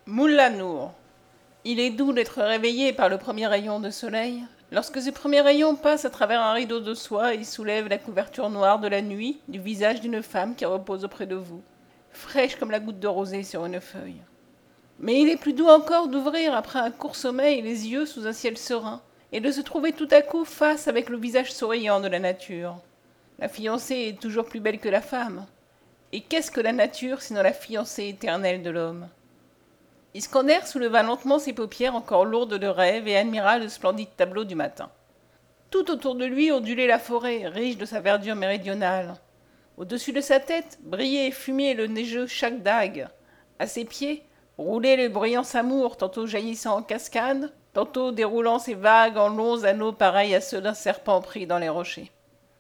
Moulin Nour. Il est doux d'être réveillé par le premier rayon de soleil. Lorsque ce premier rayon passe à travers un rideau de soie et soulève la couverture noire de la nuit du visage d'une femme qui repose auprès de vous, fraîche comme la goutte de rosée sur une feuille. Mais il est plus doux encore d'ouvrir après un court sommeil les yeux sous un ciel serein et de se trouver tout à coup face avec le visage souriant de la nature. La fiancée est toujours plus belle que la femme. Et qu'est-ce que la nature sinon la fiancée éternelle de l'homme ? Iskander souleva lentement ses paupières encore lourdes de rêve et admira le splendide tableau du matin. Tout autour de lui ondulait la forêt, riche de sa verdure méridionale. Au-dessus de sa tête brillait et fumait le neigeux Chagdag. À ses pieds roulait le bruyant Samour, tantôt jaillissant en cascade, tantôt déroulant ses vagues en longs anneaux pareils à ceux d'un serpent pris dans les rochers.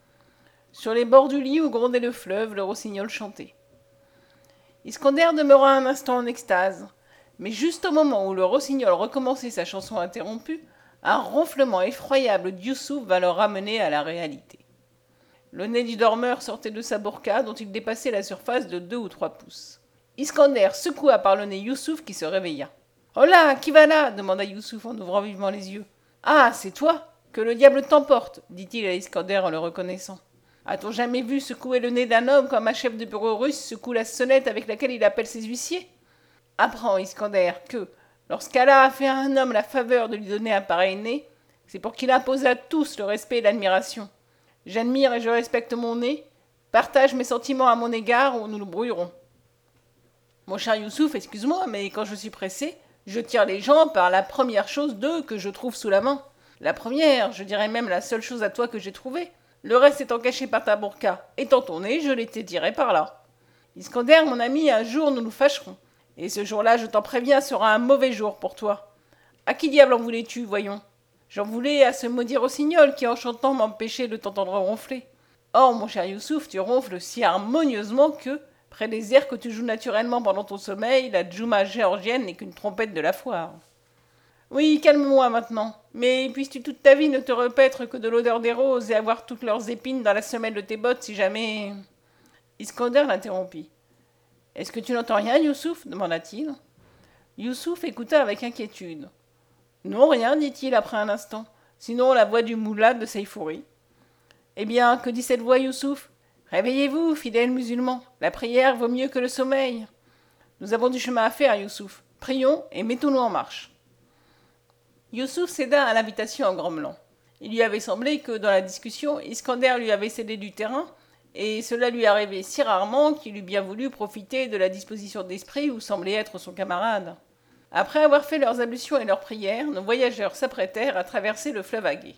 Sur les bords du lit où grondait le fleuve, le rossignol chantait. Iskander demeura un instant en extase, mais juste au moment où le rossignol recommençait sa chanson interrompue, un ronflement effroyable d'Youssouf vint le ramener à la réalité. Le nez du dormeur sortait de sa burqa dont il dépassait la surface de 2 ou 3 pouces. Iskander secoua par le nez Youssouf qui se réveilla. « Hola, qui va là ?» demanda Youssouf en ouvrant vivement les yeux. « Ah, c'est toi ? Que le diable t'emporte !» dit-il à Iskander en le reconnaissant. « A-t-on jamais vu secouer le nez d'un homme comme un chef de bureau russe secoue la sonnette avec laquelle il appelle ses huissiers ? Apprends, Iskander, que, lorsqu'Allah a fait à un homme la faveur de lui donner un pareil nez, c'est pour qu'il impose à tous le respect et l'admiration. J'admire et je respecte mon nez, partage mes sentiments à mon égard ou nous le brouillerons. Mon cher Youssouf, excuse-moi, mais quand je suis pressé, je tire les gens par la première chose d'eux que je trouve sous la main. La première, je dirais même la seule chose à toi que j'ai trouvée. Le reste étant caché par ta burqa. Étant ton nez, je l'étais tiré par là. Iskander, mon ami, un jour nous nous fâcherons. Et ce jour-là, je t'en préviens, sera un mauvais jour pour toi. À qui diable en voulais-tu, voyons ? J'en voulais à ce maudit rossignol qui, en chantant, m'empêchait de t'entendre ronfler. Or, mon cher Youssouf, tu ronfles si harmonieusement que, près des airs que tu joues naturellement pendant ton sommeil, la djouma géorgienne n'est qu'une trompette de la foire. Oui, calme-moi maintenant. Mais puisses-tu toute ta vie ne te repaître que de l'odeur des roses et avoir toutes leurs épines dans la semelle de tes bottes si jamais... Iskander l'interrompit. « Est-ce que tu n'entends rien, Youssouf » demanda-t-il. Youssouf écouta avec inquiétude. « Non, rien, dit-il après un instant, sinon la voix du moulad de Seyfouri. »« Eh bien, que dit cette voix, Youssouf ? Réveillez-vous, fidèles musulmans, la prière vaut mieux que le sommeil. Nous avons du chemin à faire, Youssouf. Prions et mettons-nous en marche. » Youssouf céda à l'invitation en grommelant. Il lui avait semblé que, dans la discussion, Iskander lui avait cédé du terrain, et cela lui arrivait si rarement qu'il eût bien voulu profiter de la disposition d'esprit où semblait être son camarade. Après avoir fait leurs ablutions et leurs prières, nos voyageurs s'apprêtèrent à traverser le fleuve Agué.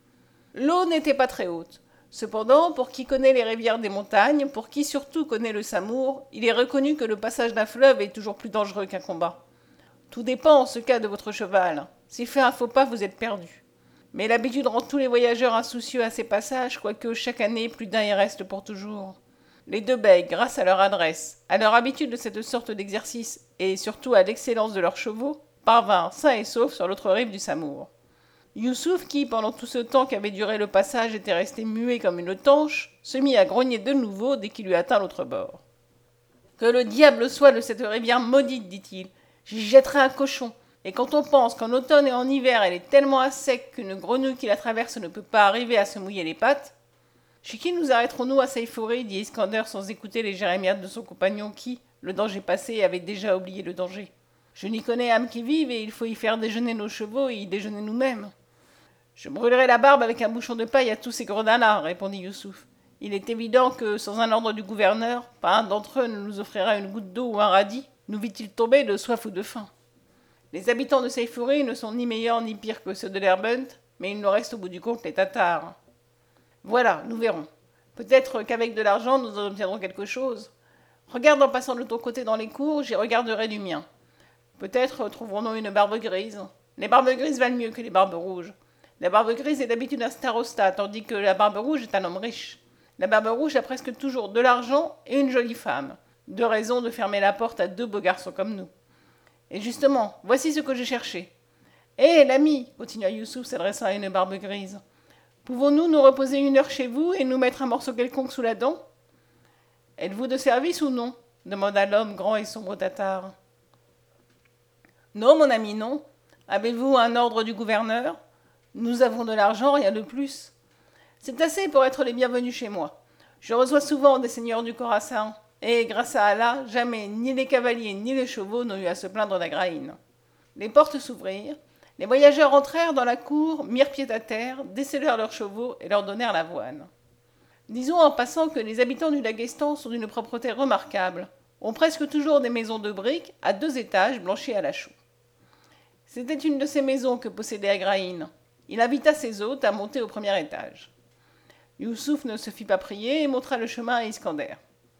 L'eau n'était pas très haute. Cependant, pour qui connaît les rivières des montagnes, pour qui surtout connaît le Samour, il est reconnu que le passage d'un fleuve est toujours plus dangereux qu'un combat. Tout dépend en ce cas de votre cheval. S'il fait un faux pas, vous êtes perdu. Mais l'habitude rend tous les voyageurs insoucieux à ces passages, quoique chaque année plus d'un y reste pour toujours. Les deux bègues, grâce à leur adresse, à leur habitude de cette sorte d'exercice, et surtout à l'excellence de leurs chevaux, parvinrent sains et saufs sur l'autre rive du Samour. Youssouf, qui, pendant tout ce temps qu'avait duré le passage, était resté muet comme une tanche, se mit à grogner de nouveau dès qu'il eut atteint l'autre bord. « Que le diable soit de cette rivière maudite, dit-il. J'y jetterai un cochon. Et quand on pense qu'en automne et en hiver elle est tellement à sec qu'une grenouille qui la traverse ne peut pas arriver à se mouiller les pattes... » Chez qui nous arrêterons-nous à Seyfouri dit Iskander sans écouter les jérémiades de son compagnon qui, le danger passé, avait déjà oublié le danger. Je n'y connais âme qui vive et il faut y faire déjeuner nos chevaux et y déjeuner nous-mêmes. Je brûlerai la barbe avec un bouchon de paille à tous ces gredins-là, répondit Youssouf. Il est évident que, sans un ordre du gouverneur, pas un d'entre eux ne nous offrira une goutte d'eau ou un radis, nous vit-il tomber de soif ou de faim. Les habitants de Seyfouri ne sont ni meilleurs ni pires que ceux de Derbent, mais il nous reste au bout du compte les Tatars. Voilà, nous verrons. Peut-être qu'avec de l'argent, nous en obtiendrons quelque chose. Regarde en passant de ton côté dans les cours, j'y regarderai du mien. Peut-être trouverons-nous une barbe grise. Les barbes grises valent mieux que les barbes rouges. La barbe grise est d'habitude un starosta, tandis que la barbe rouge est un homme riche. La barbe rouge a presque toujours de l'argent et une jolie femme. Deux raisons de fermer la porte à deux beaux garçons comme nous. Et justement, voici ce que j'ai cherché. « Hé, l'ami !» continua Youssouf s'adressant à une barbe grise. « Pouvons-nous nous reposer une heure chez vous et nous mettre un morceau quelconque sous la dent ?»« Êtes-vous de service ou non ?» demanda l'homme grand et sombre tatar. Non, mon ami, non. Avez-vous un ordre du gouverneur? Nous avons de l'argent, rien de plus. C'est assez pour être les bienvenus chez moi. Je reçois souvent des seigneurs du Khorasan, et grâce à Allah, jamais ni les cavaliers ni les chevaux n'ont eu à se plaindre d'Agraïn. Les portes s'ouvrirent, les voyageurs entrèrent dans la cour, mirent pied à terre, décellèrent leurs chevaux et leur donnèrent l'avoine. Disons en passant que les habitants du Daghestan sont d'une propreté remarquable, ont presque toujours des maisons de briques à 2 étages blanchies à la chaux. C'était une de ces maisons que possédait Agraïn. Il invita ses hôtes à monter au premier étage. Youssouf ne se fit pas prier et montra le chemin à Iskander.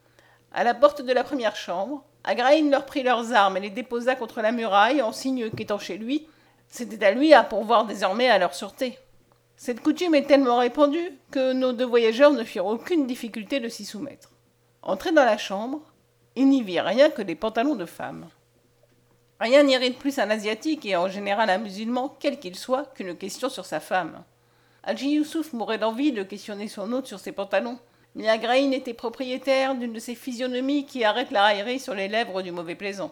À la porte de la première chambre, Agraïn leur prit leurs armes et les déposa contre la muraille en signe qu'étant chez lui, c'était à lui à pourvoir désormais à leur sûreté. Cette coutume est tellement répandue que nos 2 voyageurs ne firent aucune difficulté de s'y soumettre. Entrés dans la chambre, ils n'y virent rien que des pantalons de femmes. Rien n'irrite plus un asiatique et en général un musulman, quel qu'il soit, qu'une question sur sa femme. Hadji Youssouf mourait d'envie de questionner son hôte sur ses pantalons, mais Agraïn était propriétaire d'une de ces physionomies qui arrêtent la raillerie sur les lèvres du mauvais plaisant.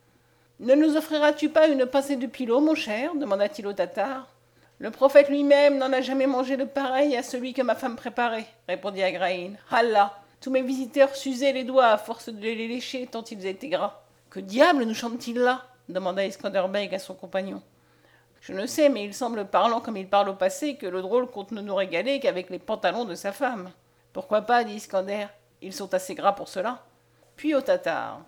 « Ne nous offriras-tu pas une pincée de pilau, mon cher » demanda-t-il au Tatar. « Le prophète lui-même n'en a jamais mangé de pareil à celui que ma femme préparait, » répondit Agraïn. « Allah, tous mes visiteurs s'usaient les doigts à force de les lécher tant ils étaient gras. »« Que diable nous chante-t-il là » demanda Iskander Beg à son compagnon. « Je ne sais, mais il semble parlant comme il parle au passé que le drôle compte ne nous régaler qu'avec les pantalons de sa femme. »« Pourquoi pas, dit Iskander, ils sont assez gras pour cela. » Puis au Tatar.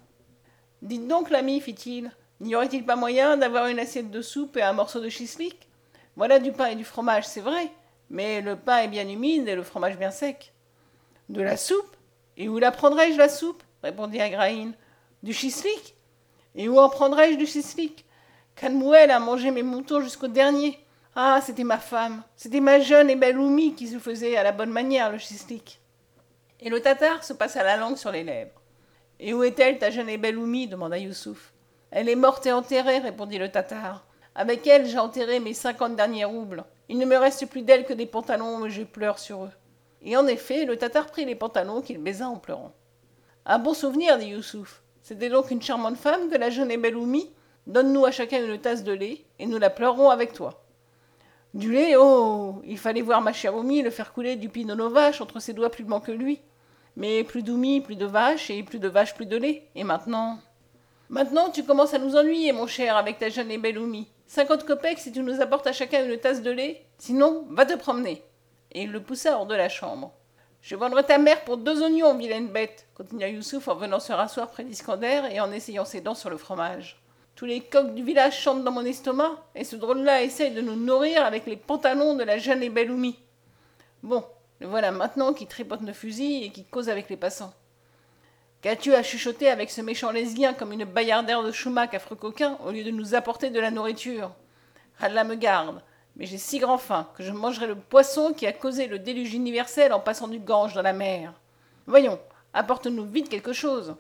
« Dites donc, l'ami, fit-il, n'y aurait-il pas moyen d'avoir une assiette de soupe et un morceau de chislik? Voilà du pain et du fromage, c'est vrai, mais le pain est bien humide et le fromage bien sec. »« De la soupe? Et où la prendrais-je, la soupe ?» répondit Agraïn. « Du chislik? Et où en prendrais-je du chislik? Kanmouel a mangé mes moutons jusqu'au dernier. Ah, c'était ma femme, c'était ma jeune et belle Oumi qui se faisait à la bonne manière le chislik. » Et le Tatar se passa la langue sur les lèvres. « Et où est-elle, ta jeune et belle Oumi » demanda Youssouf. « Elle est morte et enterrée, répondit le Tatar. Avec elle, j'ai enterré mes 50 derniers roubles. Il ne me reste plus d'elle que des pantalons et je pleure sur eux. » Et en effet, le Tatar prit les pantalons qu'il baisa en pleurant. « Un bon souvenir, dit Youssouf. C'était donc une charmante femme que la jeune et belle Oumi. Donne-nous à chacun une tasse de lait, et nous la pleurerons avec toi. » Du lait, oh, il fallait voir ma chère Oumi le faire couler du pinot nos vaches entre ses doigts plus blancs que lui. Mais plus d'Oumi, plus de vaches, et plus de vaches, plus de lait. Et maintenant... Maintenant, tu commences à nous ennuyer, mon cher, avec ta jeune et belle Oumi. 50 kopecks si tu nous apportes à chacun une tasse de lait. Sinon, va te promener. Et il le poussa hors de la chambre. Je vendrai ta mère pour 2 oignons, vilaine bête, continua Youssouf en venant se rasseoir près d'Iskander et en essayant ses dents sur le fromage. Tous les coqs du village chantent dans mon estomac, et ce drôle-là essaye de nous nourrir avec les pantalons de la jeune et belle Oumi. Bon, le voilà maintenant qui tripote nos fusils et qui cause avec les passants. Qu'as-tu à chuchoter avec ce méchant lesbien comme une baillardère de choumac affreux coquin au lieu de nous apporter de la nourriture? Allah me garde, mais j'ai si grand faim que je mangerai le poisson qui a causé le déluge universel en passant du Gange dans la mer. Voyons, apporte-nous vite quelque chose.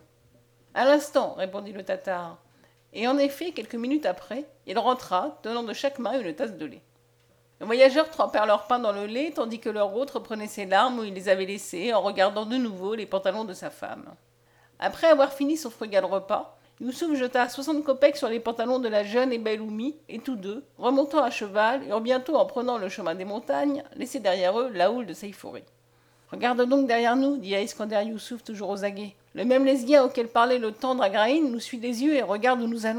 À l'instant, répondit le Tatar. Et en effet, quelques minutes après, il rentra, tenant de chaque main une tasse de lait. Les voyageurs trempèrent leur pain dans le lait, tandis que leur hôte reprenait ses larmes où il les avait laissées, en regardant de nouveau les pantalons de sa femme. Après avoir fini son frugal repas, Youssouf jeta 60 kopecks sur les pantalons de la jeune et belle Oumi, et tous deux, remontant à cheval, eurent bientôt, en prenant le chemin des montagnes, laissé derrière eux la houle de Seifouri. « Regarde donc derrière nous, dit à Iskander Youssouf toujours aux aguets. Le même lesbien auquel parlait le tendre Agraïn nous suit des yeux et regarde où nous allons. »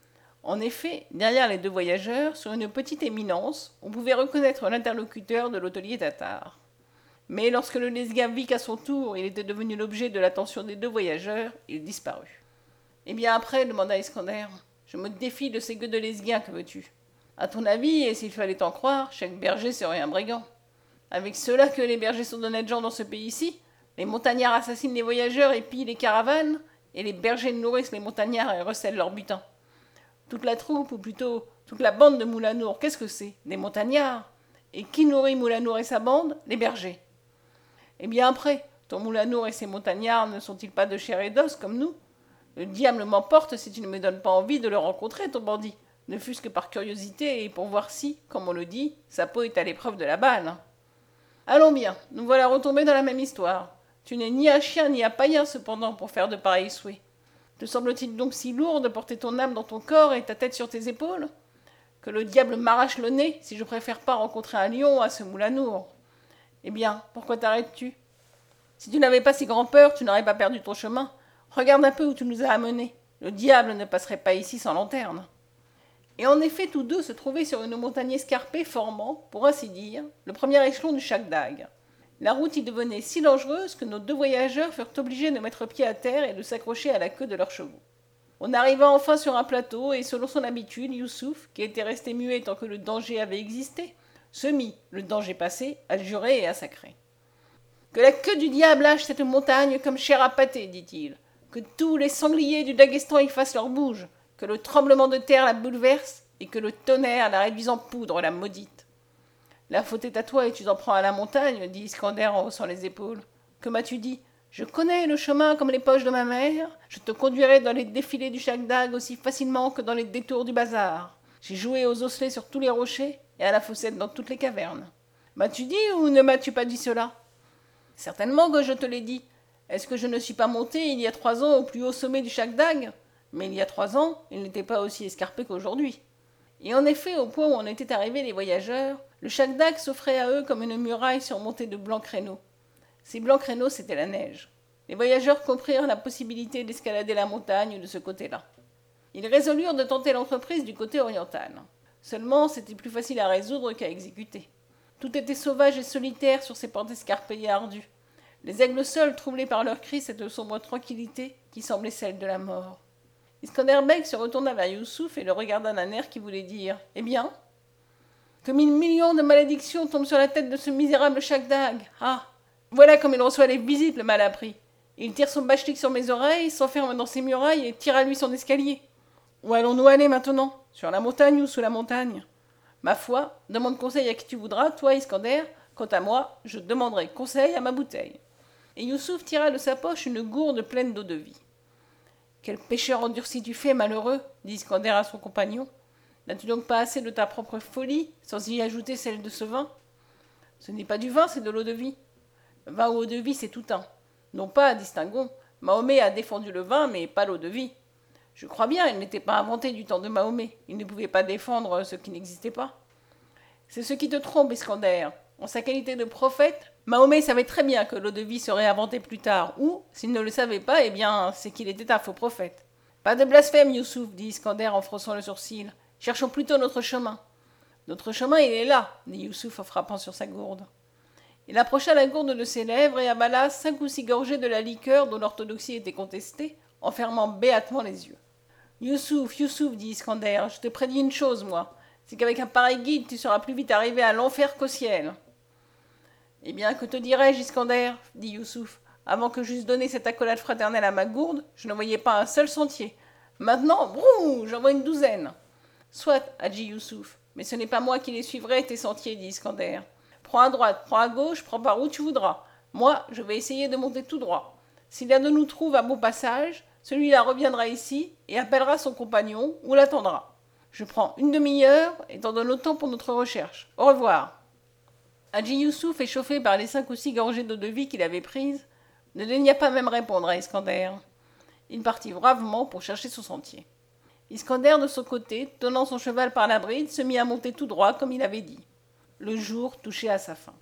En effet, derrière les 2 voyageurs, sur une petite éminence, on pouvait reconnaître l'interlocuteur de l'hôtelier tatar. Mais lorsque le lesbien vit qu'à son tour il était devenu l'objet de l'attention des 2 voyageurs, il disparut. « Eh bien après, demanda Iskander, je me défie de ces gueux de lesbiens, que veux-tu? À ton avis, et s'il fallait t'en croire, chaque berger serait un brigand. Avec cela que les bergers sont d'honnêtes gens dans ce pays-ci, les montagnards assassinent les voyageurs et pillent les caravanes, et les bergers nourrissent les montagnards et recèlent leur butin. Toute la troupe, ou plutôt toute la bande de Moulanour, qu'est-ce que c'est? Des montagnards. Et qui nourrit Moulanour et sa bande? Les bergers. Eh bien après, ton Moulanour et ses montagnards ne sont-ils pas de chair et d'os comme nous? Le diable m'emporte si tu ne me donnes pas envie de le rencontrer, ton bandit, ne fût-ce que par curiosité et pour voir si, comme on le dit, sa peau est à l'épreuve de la balle. Allons bien, nous voilà retombés dans la même histoire. Tu n'es ni à chien ni à païen cependant pour faire de pareils souhaits. Te semble-t-il donc si lourd de porter ton âme dans ton corps et ta tête sur tes épaules? Que le diable m'arrache le nez si je préfère pas rencontrer un lion à ce moulanour. Eh bien, pourquoi t'arrêtes-tu? Si tu n'avais pas si grand-peur, tu n'aurais pas perdu ton chemin. Regarde un peu où tu nous as amenés. Le diable ne passerait pas ici sans lanterne. Et en effet, tous deux se trouvaient sur une montagne escarpée formant, pour ainsi dire, le premier échelon du Chagdag. La route y devenait si dangereuse que nos deux voyageurs furent obligés de mettre pied à terre et de s'accrocher à la queue de leurs chevaux. On arriva enfin sur un plateau et selon son habitude, Youssouf, qui était resté muet tant que le danger avait existé, se mit, le danger passé, à jurer et à sacrer. Que la queue du diable hache cette montagne comme chair à pâté, dit-il. Que tous les sangliers du Daghestan y fassent leur bouge, que le tremblement de terre la bouleverse et que le tonnerre la réduise en poudre, la maudite. La faute est à toi et tu t'en prends à la montagne, dit Iskander en haussant les épaules. Que m'as-tu dit? Je connais le chemin comme les poches de ma mère. Je te conduirai dans les défilés du Chagdag aussi facilement que dans les détours du bazar. J'ai joué aux osselets sur tous les rochers et à la fossette dans toutes les cavernes. M'as-tu dit ou ne m'as-tu pas dit cela? Certainement que je te l'ai dit. Est-ce que je ne suis pas monté il y a 3 ans au plus haut sommet du Chagdag? Mais il y a 3 ans, il n'était pas aussi escarpé qu'aujourd'hui. Et en effet, au point où en étaient arrivés les voyageurs, le Chagdag s'offrait à eux comme une muraille surmontée de blancs créneaux. Ces blancs créneaux, c'était la neige. Les voyageurs comprirent la possibilité d'escalader la montagne de ce côté-là. Ils résolurent de tenter l'entreprise du côté oriental. Seulement, c'était plus facile à résoudre qu'à exécuter. Tout était sauvage et solitaire sur ces pentes escarpées et ardues. Les aigles seuls troublaient par leurs cris cette sombre tranquillité qui semblait celle de la mort. Iskander Beg se retourna vers Youssouf et le regarda d'un air qui voulait dire « Eh bien ?» Que 1000 millions de malédictions tombent sur la tête de ce misérable Chagdag. Ah, voilà comme il reçoit les visites, le malappris. Il tire son bachlik sur mes oreilles, s'enferme dans ses murailles et tire à lui son escalier. Où allons-nous aller maintenant? Sur la montagne ou sous la montagne? Ma foi, demande conseil à qui tu voudras, toi Iskander. Quant à moi, je demanderai conseil à ma bouteille. Et Youssouf tira de sa poche une gourde pleine d'eau-de-vie. Quel pécheur endurci tu fais, malheureux, dit Iskander à son compagnon. N'as-tu donc pas assez de ta propre folie, sans y ajouter celle de ce vin? Ce n'est pas du vin, c'est de l'eau-de-vie. Vin ou eau-de-vie, c'est tout un. Non pas, distinguons. Mahomet a défendu le vin, mais pas l'eau-de-vie. Je crois bien, il n'était pas inventé du temps de Mahomet. Il ne pouvait pas défendre ce qui n'existait pas. C'est ce qui te trompe, Iskander. En sa qualité de prophète, Mahomet savait très bien que l'eau-de-vie serait inventée plus tard, ou, s'il ne le savait pas, eh bien, c'est qu'il était un faux prophète. Pas de blasphème, Youssouf, dit Iskander en fronçant le sourcil. Cherchons plutôt notre chemin. Notre chemin, il est là, dit Youssouf en frappant sur sa gourde. Il approcha la gourde de ses lèvres et avala 5 ou 6 gorgées de la liqueur dont l'orthodoxie était contestée, en fermant béatement les yeux. Youssouf, Youssouf, dit Iskander, je te prédis une chose, moi. C'est qu'avec un pareil guide, tu seras plus vite arrivé à l'enfer qu'au ciel. Eh bien, que te dirais-je, Iskander, dit Youssouf. Avant que j'eusse donné cette accolade fraternelle à ma gourde, je ne voyais pas un seul sentier. Maintenant, brou, j'en vois une douzaine. Soit, a dit Youssouf, mais ce n'est pas moi qui les suivrai, tes sentiers, dit Iskander. Prends à droite, prends à gauche, prends par où tu voudras. Moi, je vais essayer de monter tout droit. Si l'un de nous trouve un bon passage, celui-là reviendra ici et appellera son compagnon ou l'attendra. Je prends une demi-heure et t'en donne autant pour notre recherche. Au revoir. Hadji Youssouf, échauffé par les 5 ou 6 gorgées d'eau-de-vie qu'il avait prises, ne daigna pas même répondre à Iskander. Il partit bravement pour chercher son sentier. Iskander, de son côté, tenant son cheval par la bride, se mit à monter tout droit comme il avait dit. Le jour touchait à sa fin.